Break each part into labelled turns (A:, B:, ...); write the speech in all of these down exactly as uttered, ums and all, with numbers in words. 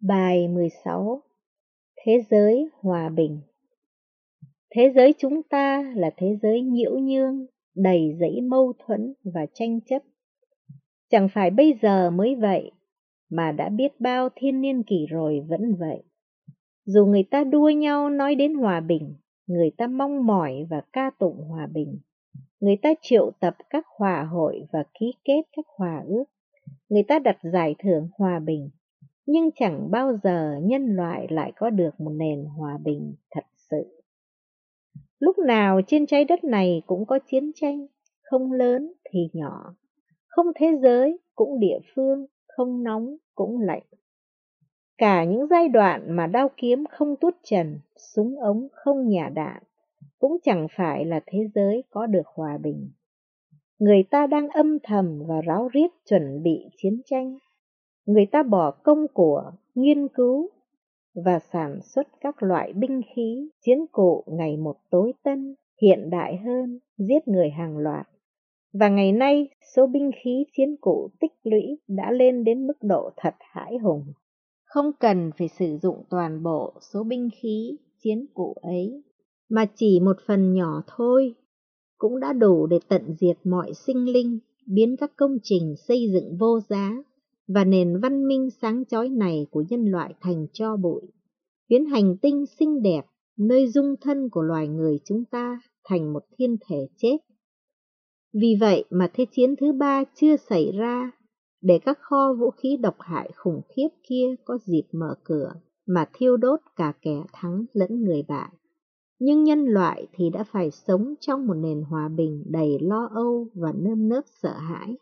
A: Bài mười sáu. Thế giới hòa bình. Thế giới chúng ta là thế giới nhiễu nhương, đầy dẫy mâu thuẫn và tranh chấp. Chẳng phải bây giờ mới vậy, mà đã biết bao thiên niên kỷ rồi vẫn vậy. Dù người ta đua nhau nói đến hòa bình, người ta mong mỏi và ca tụng hòa bình, người ta triệu tập các hòa hội và ký kết các hòa ước, người ta đặt giải thưởng hòa bình, nhưng chẳng bao giờ nhân loại lại có được một nền hòa bình thật sự. Lúc nào trên trái đất này cũng có chiến tranh, không lớn thì nhỏ, không thế giới cũng địa phương, không nóng cũng lạnh. Cả những giai đoạn mà đao kiếm không tuốt trần, súng ống không nhả đạn, cũng chẳng phải là thế giới có được hòa bình. Người ta đang âm thầm và ráo riết chuẩn bị chiến tranh. Người ta bỏ công của, nghiên cứu và sản xuất các loại binh khí, chiến cụ ngày một tối tân, hiện đại hơn, giết người hàng loạt. Và ngày nay, số binh khí chiến cụ tích lũy đã lên đến mức độ thật hãi hùng. Không cần phải sử dụng toàn bộ số binh khí, chiến cụ ấy, mà chỉ một phần nhỏ thôi, cũng đã đủ để tận diệt mọi sinh linh, biến các công trình xây dựng vô giá và nền văn minh sáng chói này của nhân loại thành tro bụi, biến hành tinh xinh đẹp, nơi dung thân của loài người chúng ta thành một thiên thể chết. Vì vậy mà Thế chiến thứ ba chưa xảy ra, để các kho vũ khí độc hại khủng khiếp kia có dịp mở cửa mà thiêu đốt cả kẻ thắng lẫn người bại. Nhưng nhân loại thì đã phải sống trong một nền hòa bình đầy lo âu và nơm nớp sợ hãi.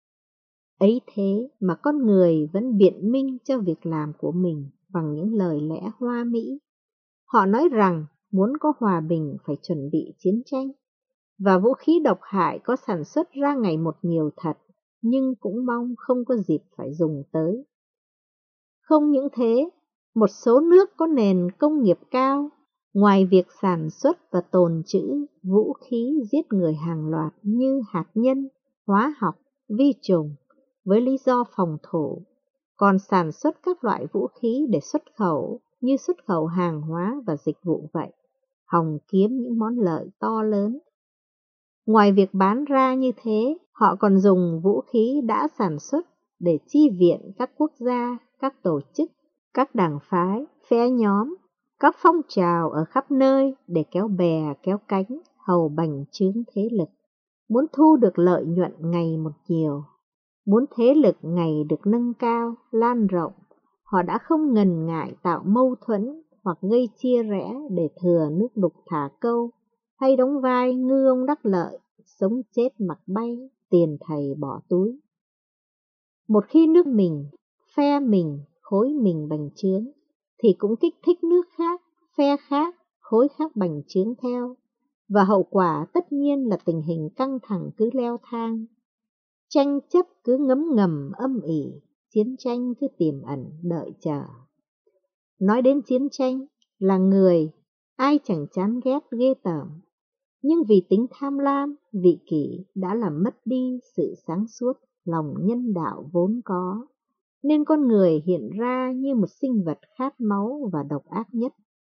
A: Ấy thế mà con người vẫn biện minh cho việc làm của mình bằng những lời lẽ hoa mỹ. Họ nói rằng muốn có hòa bình phải chuẩn bị chiến tranh, và vũ khí độc hại có sản xuất ra ngày một nhiều thật, nhưng cũng mong không có dịp phải dùng tới. Không những thế, một số nước có nền công nghiệp cao, ngoài việc sản xuất và tồn trữ vũ khí giết người hàng loạt như hạt nhân, hóa học, vi trùng, với lý do phòng thủ, còn sản xuất các loại vũ khí để xuất khẩu như xuất khẩu hàng hóa và dịch vụ vậy, hòng kiếm những món lợi to lớn. Ngoài việc bán ra như thế, họ còn dùng vũ khí đã sản xuất để chi viện các quốc gia, các tổ chức, các đảng phái, phe nhóm, các phong trào ở khắp nơi để kéo bè kéo cánh, hầu bành trướng thế lực. Muốn thu được lợi nhuận ngày một nhiều, muốn thế lực ngày được nâng cao, lan rộng, họ đã không ngần ngại tạo mâu thuẫn hoặc gây chia rẽ để thừa nước đục thả câu, hay đóng vai ngư ông đắc lợi, sống chết mặc bay, tiền thầy bỏ túi. Một khi nước mình, phe mình, khối mình bành trướng, thì cũng kích thích nước khác, phe khác, khối khác bành trướng theo, và hậu quả tất nhiên là tình hình căng thẳng cứ leo thang. Tranh chấp cứ ngấm ngầm âm ỉ, chiến tranh cứ tiềm ẩn đợi chờ. Nói đến chiến tranh là người, ai chẳng chán ghét ghê tởm, nhưng vì tính tham lam, vị kỷ đã làm mất đi sự sáng suốt, lòng nhân đạo vốn có, nên con người hiện ra như một sinh vật khát máu và độc ác nhất.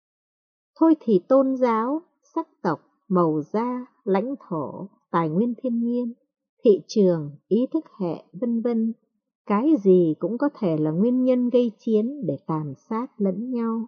A: Thôi thì tôn giáo, sắc tộc, màu da, lãnh thổ, tài nguyên thiên nhiên, thị trường, ý thức hệ, vân vân, cái gì cũng có thể là nguyên nhân gây chiến để tàn sát lẫn nhau.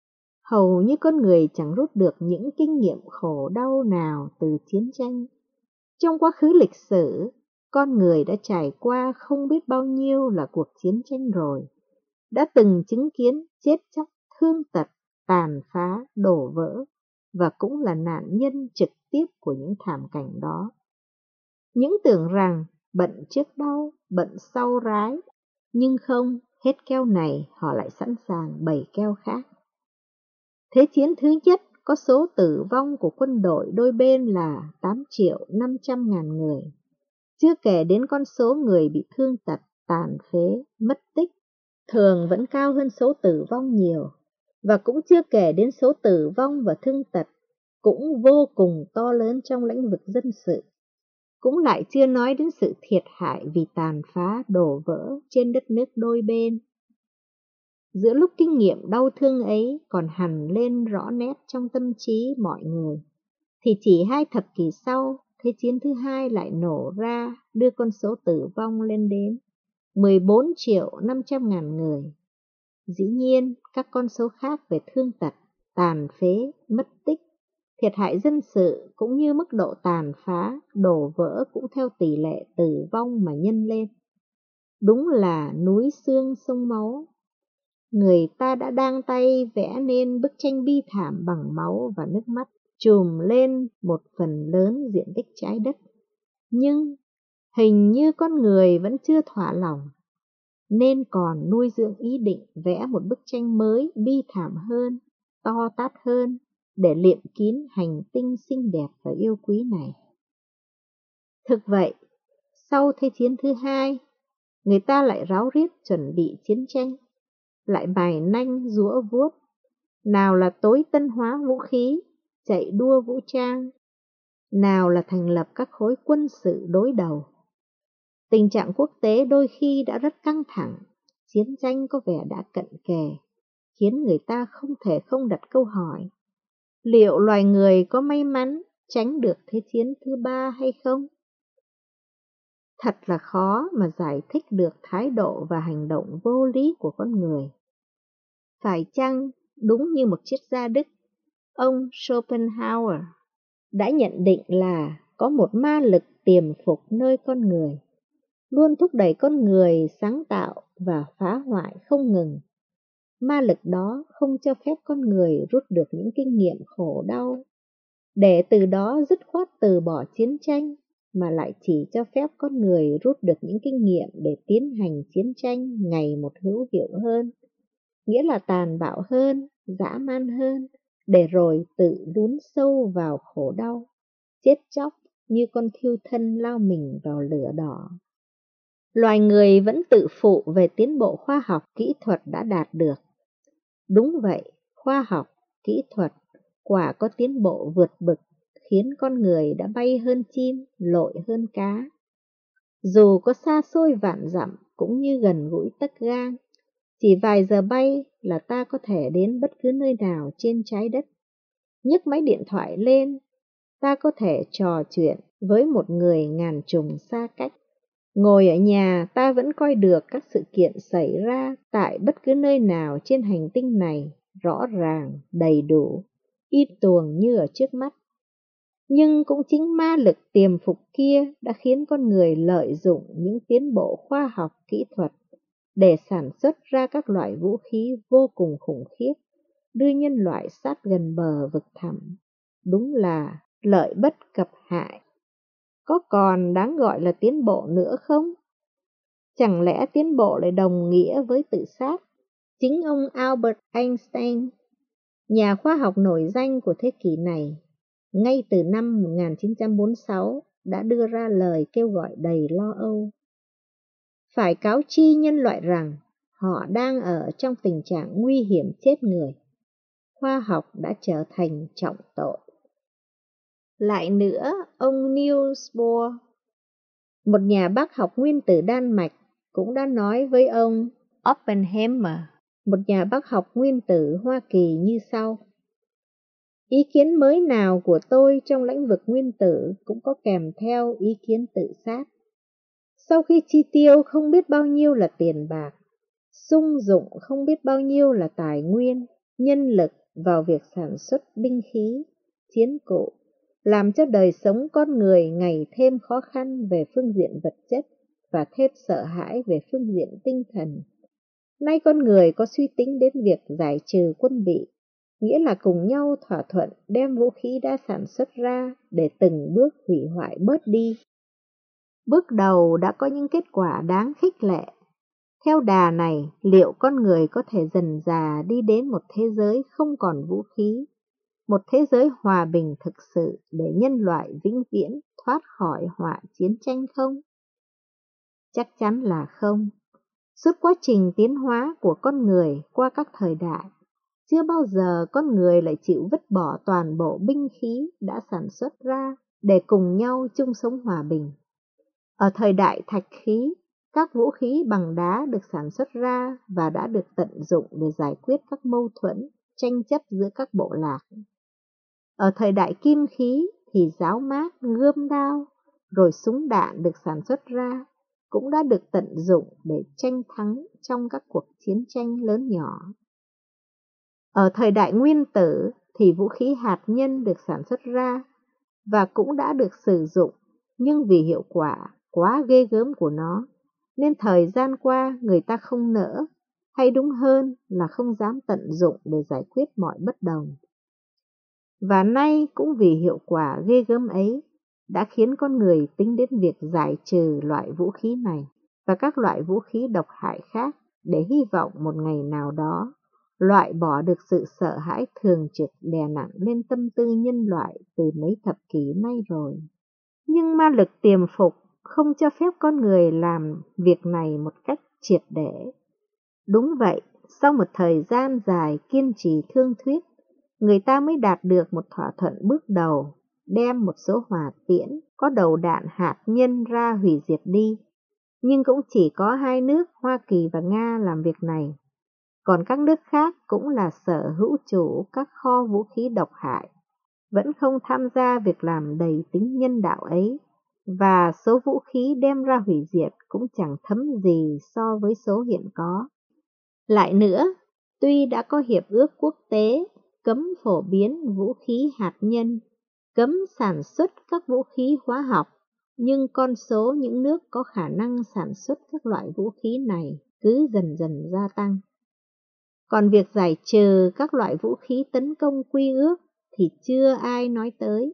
A: Hầu như con người chẳng rút được những kinh nghiệm khổ đau nào từ chiến tranh. Trong quá khứ lịch sử, con người đã trải qua không biết bao nhiêu là cuộc chiến tranh rồi, đã từng chứng kiến chết chóc, thương tật, tàn phá, đổ vỡ, và cũng là nạn nhân trực tiếp của những thảm cảnh đó. Những tưởng rằng bận trước đau, bận sau rái, nhưng không, hết keo này họ lại sẵn sàng bày keo khác. Thế chiến thứ nhất có số tử vong của quân đội đôi bên là tám triệu năm trăm ngàn người, chưa kể đến con số người bị thương tật, tàn phế, mất tích, thường vẫn cao hơn số tử vong nhiều, và cũng chưa kể đến số tử vong và thương tật cũng vô cùng to lớn trong lĩnh vực dân sự. Cũng lại chưa nói đến sự thiệt hại vì tàn phá đổ vỡ trên đất nước đôi bên. Giữa lúc kinh nghiệm đau thương ấy còn hằn lên rõ nét trong tâm trí mọi người, thì chỉ hai thập kỷ sau, Thế chiến thứ hai lại nổ ra, đưa con số tử vong lên đến mười bốn triệu năm trăm ngàn người. Dĩ nhiên, các con số khác về thương tật, tàn phế, mất tích, thiệt hại dân sự cũng như mức độ tàn phá, đổ vỡ cũng theo tỷ lệ tử vong mà nhân lên. Đúng là núi xương sông máu. Người ta đã đang tay vẽ nên bức tranh bi thảm bằng máu và nước mắt, trùm lên một phần lớn diện tích trái đất. Nhưng hình như con người vẫn chưa thỏa lòng, nên còn nuôi dưỡng ý định vẽ một bức tranh mới bi thảm hơn, to tát hơn, để liệm kín hành tinh xinh đẹp và yêu quý này. Thực vậy, sau Thế chiến thứ hai, người ta lại ráo riết chuẩn bị chiến tranh, lại mài nanh giũa vuốt, nào là tối tân hóa vũ khí, chạy đua vũ trang, nào là thành lập các khối quân sự đối đầu. Tình trạng quốc tế đôi khi đã rất căng thẳng, chiến tranh có vẻ đã cận kề, khiến người ta không thể không đặt câu hỏi, liệu loài người có may mắn tránh được Thế chiến thứ ba hay không? Thật là khó mà giải thích được thái độ và hành động vô lý của con người. Phải chăng đúng như một triết gia Đức, ông Schopenhauer đã nhận định là có một ma lực tiềm phục nơi con người, luôn thúc đẩy con người sáng tạo và phá hoại không ngừng. Ma lực đó không cho phép con người rút được những kinh nghiệm khổ đau, để từ đó dứt khoát từ bỏ chiến tranh, mà lại chỉ cho phép con người rút được những kinh nghiệm để tiến hành chiến tranh ngày một hữu hiệu hơn, nghĩa là tàn bạo hơn, dã man hơn, để rồi tự lún sâu vào khổ đau, chết chóc như con thiêu thân lao mình vào lửa đỏ. Loài người vẫn tự phụ về tiến bộ khoa học kỹ thuật đã đạt được. Đúng vậy, khoa học, kỹ thuật quả có tiến bộ vượt bực, khiến con người đã bay hơn chim, lội hơn cá. Dù có xa xôi vạn dặm cũng như gần gũi tấc gang, chỉ vài giờ bay là ta có thể đến bất cứ nơi nào trên trái đất. Nhấc máy điện thoại lên, ta có thể trò chuyện với một người ngàn trùng xa cách. Ngồi ở nhà ta vẫn coi được các sự kiện xảy ra tại bất cứ nơi nào trên hành tinh này rõ ràng, đầy đủ, y tuồng như ở trước mắt. Nhưng cũng chính ma lực tiềm phục kia đã khiến con người lợi dụng những tiến bộ khoa học kỹ thuật để sản xuất ra các loại vũ khí vô cùng khủng khiếp, đưa nhân loại sát gần bờ vực thẳm. Đúng là lợi bất cập hại. Có còn đáng gọi là tiến bộ nữa không? Chẳng lẽ tiến bộ lại đồng nghĩa với tự sát? Chính ông Albert Einstein, nhà khoa học nổi danh của thế kỷ này, ngay từ năm một nghìn chín trăm bốn mươi sáu đã đưa ra lời kêu gọi đầy lo âu. Phải cáo chi nhân loại rằng họ đang ở trong tình trạng nguy hiểm chết người. Khoa học đã trở thành trọng tội. Lại nữa, ông Niels Bohr, một nhà bác học nguyên tử Đan Mạch, cũng đã nói với ông Oppenheimer, một nhà bác học nguyên tử Hoa Kỳ như sau: ý kiến mới nào của tôi trong lĩnh vực nguyên tử cũng có kèm theo ý kiến tự sát. Sau khi chi tiêu không biết bao nhiêu là tiền bạc, sung dụng không biết bao nhiêu là tài nguyên, nhân lực vào việc sản xuất binh khí, chiến cụ, làm cho đời sống con người ngày thêm khó khăn về phương diện vật chất và thêm sợ hãi về phương diện tinh thần. Nay con người có suy tính đến việc giải trừ quân bị, nghĩa là cùng nhau thỏa thuận đem vũ khí đã sản xuất ra để từng bước hủy hoại bớt đi. Bước đầu đã có những kết quả đáng khích lệ. Theo đà này, liệu con người có thể dần dà đi đến một thế giới không còn vũ khí, một thế giới hòa bình thực sự để nhân loại vĩnh viễn thoát khỏi họa chiến tranh không? Chắc chắn là không. Suốt quá trình tiến hóa của con người qua các thời đại, chưa bao giờ con người lại chịu vứt bỏ toàn bộ binh khí đã sản xuất ra để cùng nhau chung sống hòa bình. Ở thời đại thạch khí, Các vũ khí bằng đá được sản xuất ra và đã được tận dụng để giải quyết các mâu thuẫn, tranh chấp giữa các bộ lạc. Ở thời đại kim khí thì giáo mác, gươm đao, rồi súng đạn được sản xuất ra cũng đã được tận dụng để tranh thắng trong các cuộc chiến tranh lớn nhỏ. Ở thời đại nguyên tử thì vũ khí hạt nhân được sản xuất ra và cũng đã được sử dụng, nhưng vì hiệu quả quá ghê gớm của nó, nên thời gian qua người ta không nỡ, hay đúng hơn là không dám tận dụng để giải quyết mọi bất đồng. Và nay cũng vì hiệu quả ghê gớm ấy đã khiến con người tính đến việc giải trừ loại vũ khí này và các loại vũ khí độc hại khác để hy vọng một ngày nào đó loại bỏ được sự sợ hãi thường trực đè nặng lên tâm tư nhân loại từ mấy thập kỷ nay rồi. Nhưng ma lực tiềm phục không cho phép con người làm việc này một cách triệt để. Đúng vậy, sau một thời gian dài kiên trì thương thuyết, người ta mới đạt được một thỏa thuận bước đầu, đem một số hỏa tiễn có đầu đạn hạt nhân ra hủy diệt đi. Nhưng cũng chỉ có hai nước Hoa Kỳ và Nga làm việc này, còn các nước khác cũng là sở hữu chủ các kho vũ khí độc hại, vẫn không tham gia việc làm đầy tính nhân đạo ấy, và số vũ khí đem ra hủy diệt cũng chẳng thấm gì so với số hiện có. Lại nữa, tuy đã có hiệp ước quốc tế cấm phổ biến vũ khí hạt nhân, cấm sản xuất các vũ khí hóa học, nhưng con số những nước có khả năng sản xuất các loại vũ khí này cứ dần dần gia tăng. Còn việc giải trừ các loại vũ khí tấn công quy ước thì chưa ai nói tới.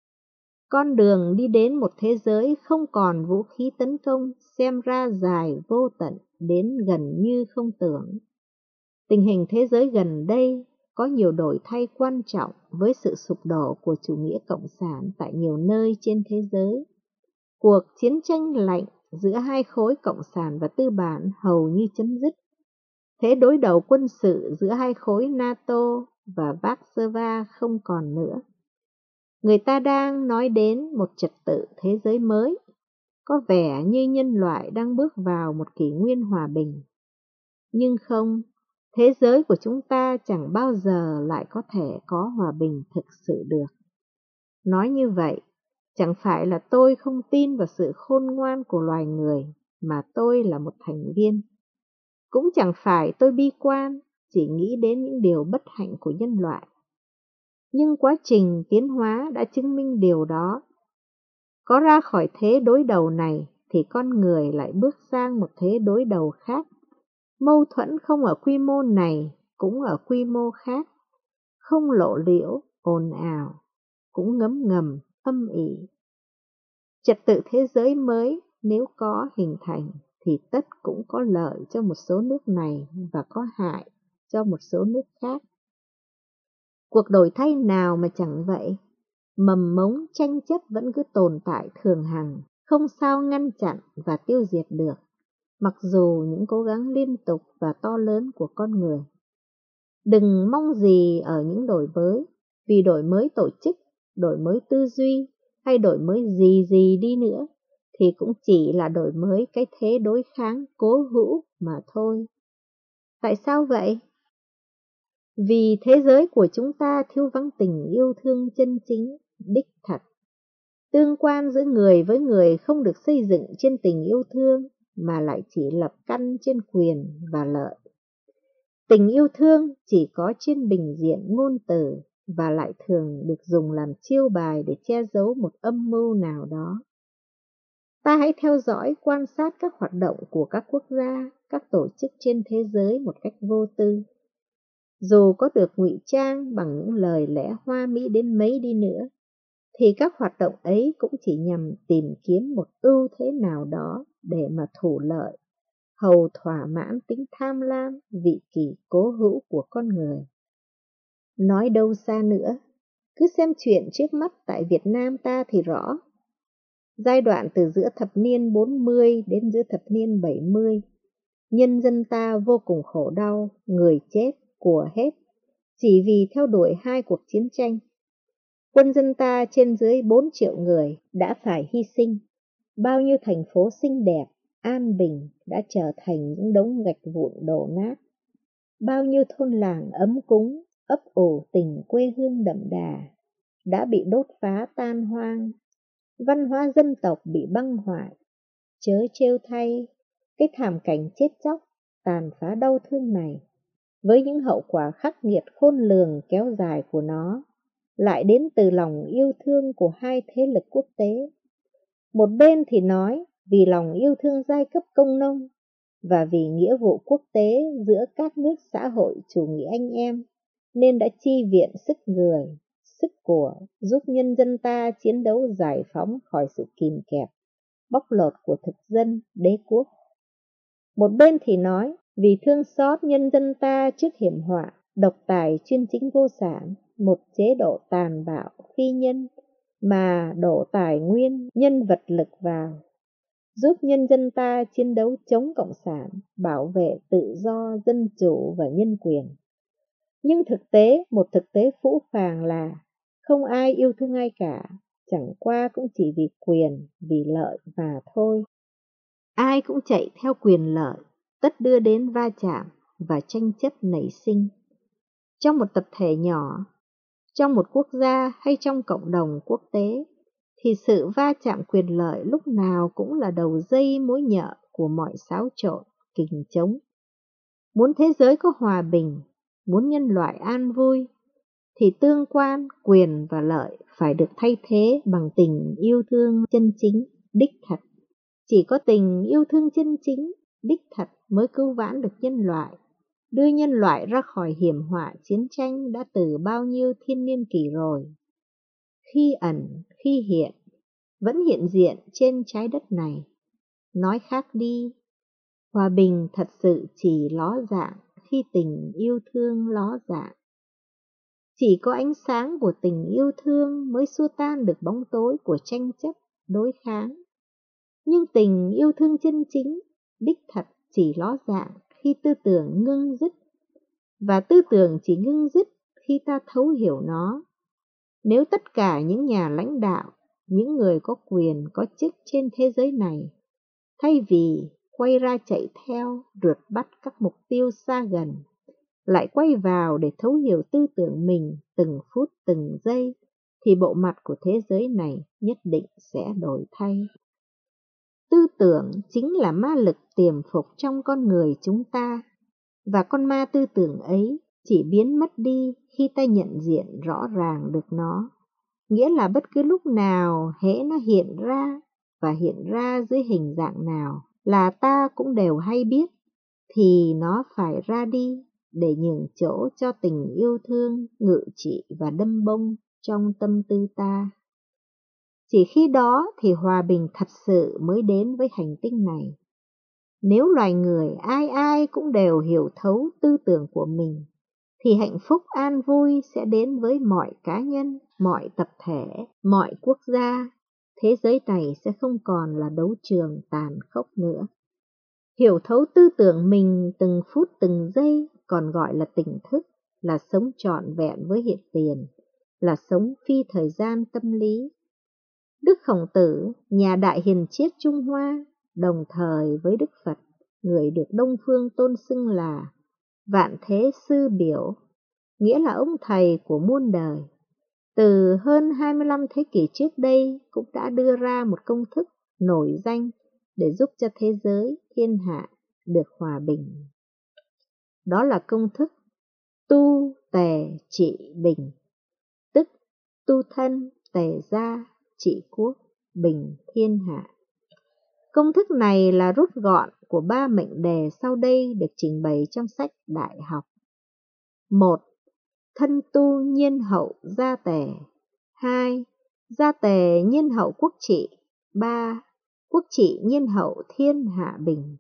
A: Con đường đi đến một thế giới không còn vũ khí tấn công xem ra dài vô tận đến gần như không tưởng. Tình hình thế giới gần đây có nhiều đổi thay quan trọng với sự sụp đổ của chủ nghĩa cộng sản tại nhiều nơi trên thế giới. Cuộc chiến tranh lạnh giữa hai khối cộng sản và tư bản hầu như chấm dứt. Thế đối đầu quân sự giữa hai khối NATO và Warsaw không còn nữa. Người ta đang nói đến một trật tự thế giới mới, có vẻ như nhân loại đang bước vào một kỷ nguyên hòa bình. Nhưng không, thế giới của chúng ta chẳng bao giờ lại có thể có hòa bình thực sự được. Nói như vậy, chẳng phải là tôi không tin vào sự khôn ngoan của loài người, mà tôi là một thành viên. Cũng chẳng phải tôi bi quan, chỉ nghĩ đến những điều bất hạnh của nhân loại. Nhưng quá trình tiến hóa đã chứng minh điều đó. Có ra khỏi thế đối đầu này thì con người lại bước sang một thế đối đầu khác. Mâu thuẫn không ở quy mô này cũng ở quy mô khác, không lộ liễu, ồn ào, cũng ngấm ngầm, âm ỉ. Trật tự thế giới mới nếu có hình thành thì tất cũng có lợi cho một số nước này và có hại cho một số nước khác. Cuộc đổi thay nào mà chẳng vậy? Mầm mống tranh chấp vẫn cứ tồn tại thường hằng, không sao ngăn chặn và tiêu diệt được, mặc dù những cố gắng liên tục và to lớn của con người. Đừng mong gì ở những đổi mới, vì đổi mới tổ chức, đổi mới tư duy hay đổi mới gì gì đi nữa, thì cũng chỉ là đổi mới cái thế đối kháng cố hữu mà thôi. Tại sao vậy? Vì thế giới của chúng ta thiếu vắng tình yêu thương chân chính, đích thật. Tương quan giữa người với người không được xây dựng trên tình yêu thương, mà lại chỉ lập căn trên quyền và lợi. Tình yêu thương chỉ có trên bình diện ngôn từ và lại thường được dùng làm chiêu bài để che giấu một âm mưu nào đó. Ta hãy theo dõi, quan sát các hoạt động của các quốc gia, các tổ chức trên thế giới một cách vô tư. Dù có được ngụy trang bằng những lời lẽ hoa mỹ đến mấy đi nữa, thì các hoạt động ấy cũng chỉ nhằm tìm kiếm một ưu thế nào đó để mà thủ lợi, hầu thỏa mãn tính tham lam, vị kỷ cố hữu của con người. Nói đâu xa nữa, cứ xem chuyện trước mắt tại Việt Nam ta thì rõ. Giai đoạn từ giữa thập niên bốn mươi đến giữa thập niên bảy mươi, nhân dân ta vô cùng khổ đau, người chết, của hết, chỉ vì theo đuổi hai cuộc chiến tranh. Quân dân ta trên dưới bốn triệu người đã phải hy sinh, bao nhiêu thành phố xinh đẹp, an bình đã trở thành những đống gạch vụn đổ nát. Bao nhiêu thôn làng ấm cúng, ấp ủ tình quê hương đậm đà, đã bị đốt phá tan hoang. Văn hóa dân tộc bị băng hoại. Chớ trêu thay, cái thảm cảnh chết chóc, tàn phá đau thương này, với những hậu quả khắc nghiệt khôn lường kéo dài của nó, lại đến từ lòng yêu thương của hai thế lực quốc tế. Một bên thì nói vì lòng yêu thương giai cấp công nông và vì nghĩa vụ quốc tế giữa các nước xã hội chủ nghĩa anh em, nên đã chi viện sức người, sức của, giúp nhân dân ta chiến đấu giải phóng khỏi sự kìm kẹp, bóc lột của thực dân, đế quốc. Một bên thì nói vì thương xót nhân dân ta trước hiểm họa, độc tài chuyên chính vô sản, một chế độ tàn bạo, phi nhân, mà đổ tài nguyên, nhân vật lực vào, giúp nhân dân ta chiến đấu chống cộng sản, bảo vệ tự do, dân chủ và nhân quyền. Nhưng thực tế, một thực tế phũ phàng là không ai yêu thương ai cả, chẳng qua cũng chỉ vì quyền, vì lợi mà thôi. Ai cũng chạy theo quyền lợi, tất đưa đến va chạm và tranh chấp nảy sinh. Trong một tập thể nhỏ, trong một quốc gia hay trong cộng đồng quốc tế, thì sự va chạm quyền lợi lúc nào cũng là đầu dây mối nhợ của mọi xáo trộn, kình trống. Muốn thế giới có hòa bình, muốn nhân loại an vui, thì tương quan, quyền và lợi phải được thay thế bằng tình yêu thương chân chính, đích thật. Chỉ có tình yêu thương chân chính, đích thật mới cứu vãn được nhân loại, đưa nhân loại ra khỏi hiểm họa chiến tranh đã từ bao nhiêu thiên niên kỷ rồi. Khi ẩn, khi hiện, vẫn hiện diện trên trái đất này. Nói khác đi, hòa bình thật sự chỉ ló dạng khi tình yêu thương ló dạng. Chỉ có ánh sáng của tình yêu thương mới xua tan được bóng tối của tranh chấp, đối kháng. Nhưng tình yêu thương chân chính, đích thật chỉ ló dạng khi tư tưởng ngưng dứt, và tư tưởng chỉ ngưng dứt khi ta thấu hiểu nó. Nếu tất cả những nhà lãnh đạo, những người có quyền có chức trên thế giới này, thay vì quay ra chạy theo, rượt bắt các mục tiêu xa gần, lại quay vào để thấu hiểu tư tưởng mình từng phút từng giây, thì bộ mặt của thế giới này nhất định sẽ đổi thay. Tư tưởng chính là ma lực tiềm phục trong con người chúng ta, và con ma tư tưởng ấy chỉ biến mất đi khi ta nhận diện rõ ràng được nó. Nghĩa là bất cứ lúc nào hễ nó hiện ra, và hiện ra dưới hình dạng nào, là ta cũng đều hay biết, thì nó phải ra đi để nhường chỗ cho tình yêu thương ngự trị và đâm bông trong tâm tư ta. Chỉ khi đó thì hòa bình thật sự mới đến với hành tinh này. Nếu loài người ai ai cũng đều hiểu thấu tư tưởng của mình, thì hạnh phúc an vui sẽ đến với mọi cá nhân, mọi tập thể, mọi quốc gia. Thế giới này sẽ không còn là đấu trường tàn khốc nữa. Hiểu thấu tư tưởng mình từng phút từng giây còn gọi là tỉnh thức, là sống trọn vẹn với hiện tiền, là sống phi thời gian tâm lý. Đức Khổng Tử, nhà đại hiền triết Trung Hoa, đồng thời với Đức Phật, người được Đông Phương tôn xưng là Vạn Thế Sư Biểu, nghĩa là ông thầy của muôn đời, từ hơn hai mươi lăm thế kỷ trước đây cũng đã đưa ra một công thức nổi danh để giúp cho thế giới, thiên hạ được hòa bình. Đó là công thức tu tề trị bình, tức tu thân tề gia trị quốc bình thiên hạ. Công thức này là rút gọn của ba mệnh đề sau đây được trình bày trong sách Đại học. một. Thân tu nhiên hậu gia tề. hai. Gia tề nhiên hậu quốc trị. ba. Quốc trị nhiên hậu thiên hạ bình.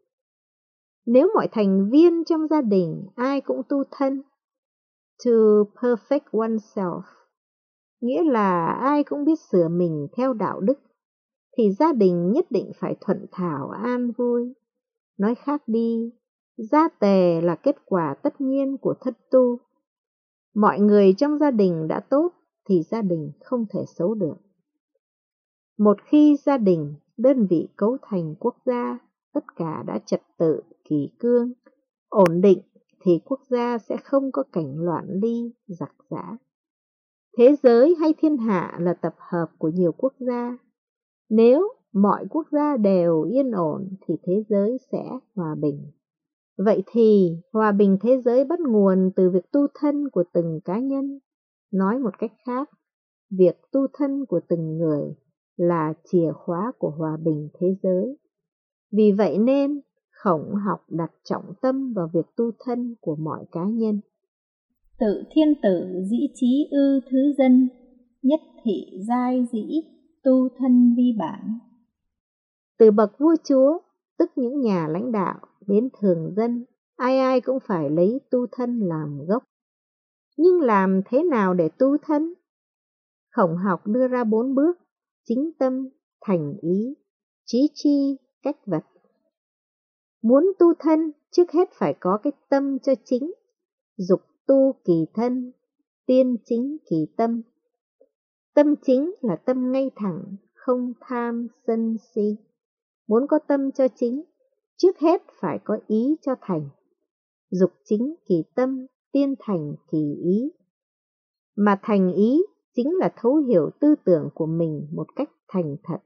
A: Nếu mọi thành viên trong gia đình ai cũng tu thân, to perfect oneself, nghĩa là ai cũng biết sửa mình theo đạo đức, thì gia đình nhất định phải thuận thảo an vui. Nói khác đi, gia tề là kết quả tất nhiên của thân tu. Mọi người trong gia đình đã tốt thì gia đình không thể xấu được. Một khi gia đình, đơn vị cấu thành quốc gia, tất cả đã trật tự, kỷ cương, ổn định, thì quốc gia sẽ không có cảnh loạn ly, giặc giã. Thế giới hay thiên hạ là tập hợp của nhiều quốc gia. Nếu mọi quốc gia đều yên ổn thì thế giới sẽ hòa bình. Vậy thì hòa bình thế giới bắt nguồn từ việc tu thân của từng cá nhân. Nói một cách khác, việc tu thân của từng người là chìa khóa của hòa bình thế giới. Vì vậy nên Khổng học đặt trọng tâm vào việc tu thân của mọi cá nhân.
B: Tự thiên tử dĩ trí ư thứ dân, nhất thị giai dĩ tu thân vi bản.
A: Từ bậc vua chúa, tức những nhà lãnh đạo, đến thường dân, ai ai cũng phải lấy tu thân làm gốc. Nhưng làm thế nào để tu thân? Khổng học đưa ra bốn bước: chính tâm, thành ý, trí chi, cách vật. Muốn tu thân, trước hết phải có cái tâm cho chính. Dục tu kỳ thân, tiên chính kỳ tâm. Tâm chính là tâm ngay thẳng, không tham sân si. Muốn có tâm cho chính, trước hết phải có ý cho thành. Dục chính kỳ tâm, tiên thành kỳ ý. Mà thành ý chính là thấu hiểu tư tưởng của mình một cách thành thật.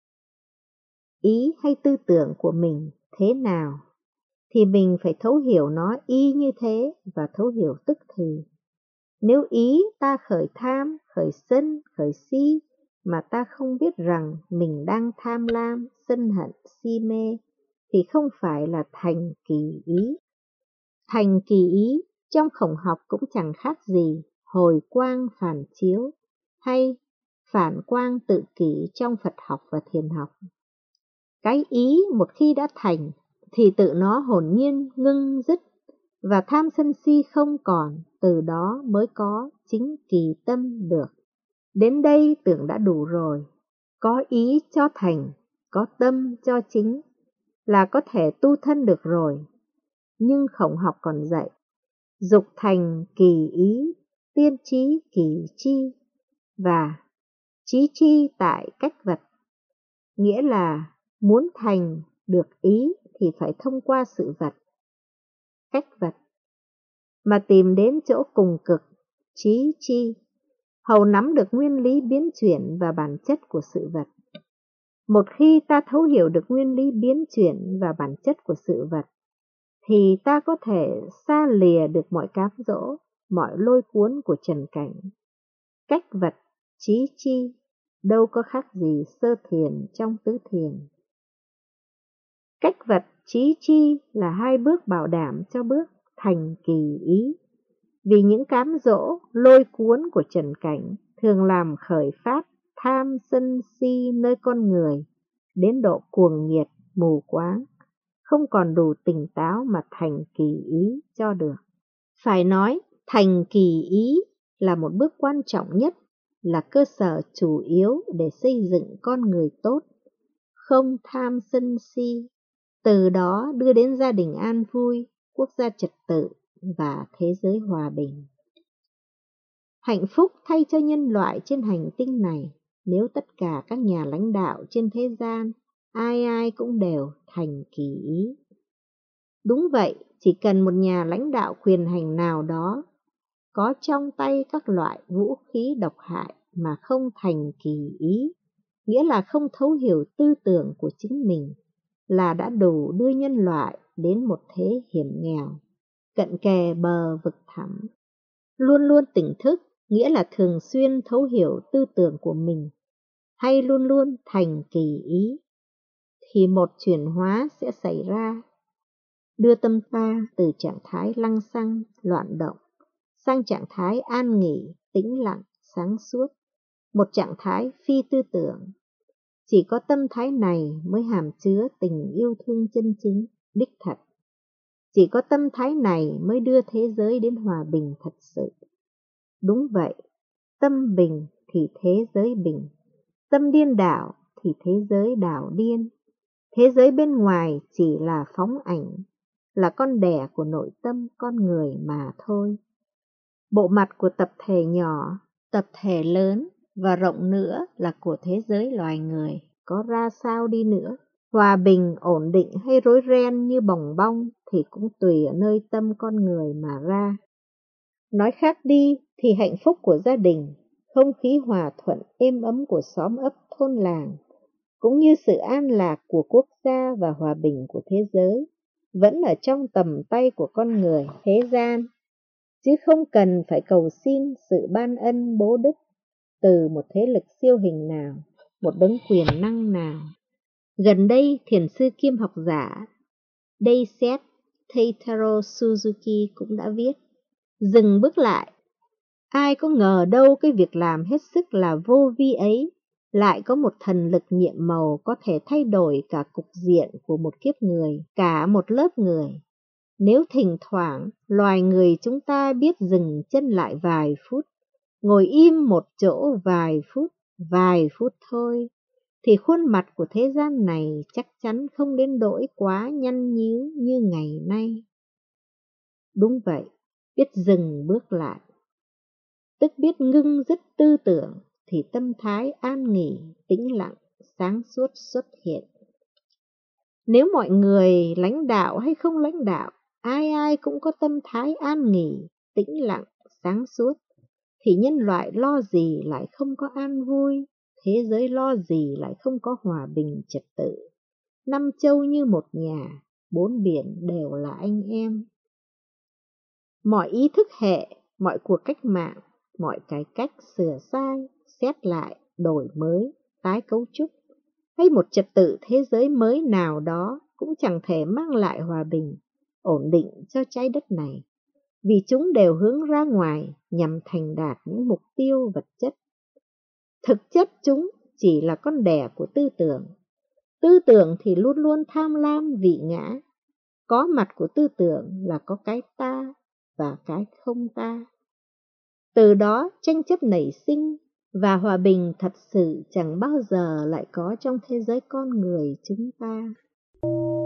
A: Ý hay tư tưởng của mình thế nào thì mình phải thấu hiểu nó y như thế và thấu hiểu tức thì. Nếu ý ta khởi tham, khởi sân, khởi si mà ta không biết rằng mình đang tham lam, sân hận, si mê thì không phải là thành kỳ ý. Thành kỳ ý trong khổng học cũng chẳng khác gì hồi quang phản chiếu hay phản quang tự kỷ trong Phật học và thiền học. Cái ý một khi đã thành thì tự nó hồn nhiên ngưng dứt và tham sân si không còn, từ đó mới có chính kỳ tâm được. Đến đây tưởng đã đủ rồi, có ý cho thành, có tâm cho chính là có thể tu thân được rồi. Nhưng khổng học còn dạy, dục thành kỳ ý, tiên trí kỳ chi và trí chi tại cách vật. Nghĩa là muốn thành được ý thì phải thông qua sự vật, cách vật, mà tìm đến chỗ cùng cực, trí chi, hầu nắm được nguyên lý biến chuyển và bản chất của sự vật. Một khi ta thấu hiểu được nguyên lý biến chuyển và bản chất của sự vật, thì ta có thể xa lìa được mọi cám dỗ, mọi lôi cuốn của trần cảnh. Cách vật, trí chi, đâu có khác gì sơ thiền trong tứ thiền. Cách vật, trí chi là hai bước bảo đảm cho bước thành kỳ ý. Vì những cám dỗ, lôi cuốn của trần cảnh thường làm khởi phát tham sân si nơi con người, đến độ cuồng nhiệt, mù quáng, không còn đủ tỉnh táo mà thành kỳ ý cho được. Phải nói, thành kỳ ý là một bước quan trọng nhất, là cơ sở chủ yếu để xây dựng con người tốt, không tham sân si, từ đó đưa đến gia đình an vui, quốc gia trật tự và thế giới hòa bình. Hạnh phúc thay cho nhân loại trên hành tinh này nếu tất cả các nhà lãnh đạo trên thế gian ai ai cũng đều thành kỳ ý. Đúng vậy, chỉ cần một nhà lãnh đạo quyền hành nào đó có trong tay các loại vũ khí độc hại mà không thành kỳ ý, nghĩa là không thấu hiểu tư tưởng của chính mình, là đã đủ đưa nhân loại đến một thế hiểm nghèo, cận kề bờ vực thẳm. Luôn luôn tỉnh thức nghĩa là thường xuyên thấu hiểu tư tưởng của mình, hay luôn luôn thành kỳ ý, thì một chuyển hóa sẽ xảy ra, đưa tâm ta từ trạng thái lăng xăng, loạn động, sang trạng thái an nghỉ, tĩnh lặng, sáng suốt, một trạng thái phi tư tưởng. Chỉ có tâm thái này mới hàm chứa tình yêu thương chân chính, đích thật. Chỉ có tâm thái này mới đưa thế giới đến hòa bình thật sự. Đúng vậy, tâm bình thì thế giới bình, tâm điên đảo thì thế giới đảo điên. Thế giới bên ngoài chỉ là phóng ảnh, là con đẻ của nội tâm con người mà thôi. Bộ mặt của tập thể nhỏ, tập thể lớn và rộng nữa là của thế giới loài người, có ra sao đi nữa Hòa bình, ổn định hay rối ren như bòng bong thì cũng tùy ở nơi tâm con người mà ra. Nói khác đi thì hạnh phúc của gia đình, không khí hòa thuận êm ấm của xóm ấp thôn làng, cũng như sự an lạc của quốc gia và hòa bình của thế giới, vẫn ở trong tầm tay của con người thế gian, chứ không cần phải cầu xin sự ban ân bố đức từ một thế lực siêu hình nào, một đấng quyền năng nào. Gần đây, thiền sư kiêm học giả Daiset Teitaro Suzuki cũng đã viết, dừng bước lại, ai có ngờ đâu cái việc làm hết sức là vô vi ấy lại có một thần lực nhiệm màu có thể thay đổi cả cục diện của một kiếp người, cả một lớp người. Nếu thỉnh thoảng loài người chúng ta biết dừng chân lại vài phút, ngồi im một chỗ vài phút, vài phút thôi, thì khuôn mặt của thế gian này chắc chắn không đến nỗi quá nhăn nhíu như ngày nay. Đúng vậy, biết dừng bước lại, tức biết ngưng dứt tư tưởng, thì tâm thái an nghỉ, tĩnh lặng, sáng suốt xuất hiện. Nếu mọi người lãnh đạo hay không lãnh đạo, ai ai cũng có tâm thái an nghỉ, tĩnh lặng, sáng suốt, thì nhân loại lo gì lại không có an vui, thế giới lo gì lại không có hòa bình trật tự. Năm châu như một nhà, bốn biển đều là anh em. Mọi ý thức hệ, mọi cuộc cách mạng, mọi cải cách sửa sai, xét lại, đổi mới, tái cấu trúc, hay một trật tự thế giới mới nào đó cũng chẳng thể mang lại hòa bình, ổn định cho trái đất này, vì chúng đều hướng ra ngoài nhằm thành đạt những mục tiêu vật chất. Thực chất chúng chỉ là con đẻ của tư tưởng. Tư tưởng thì luôn luôn tham lam vị ngã. Có mặt của tư tưởng là có cái ta và cái không ta. Từ đó tranh chấp nảy sinh và hòa bình thật sự chẳng bao giờ lại có trong thế giới con người chúng ta.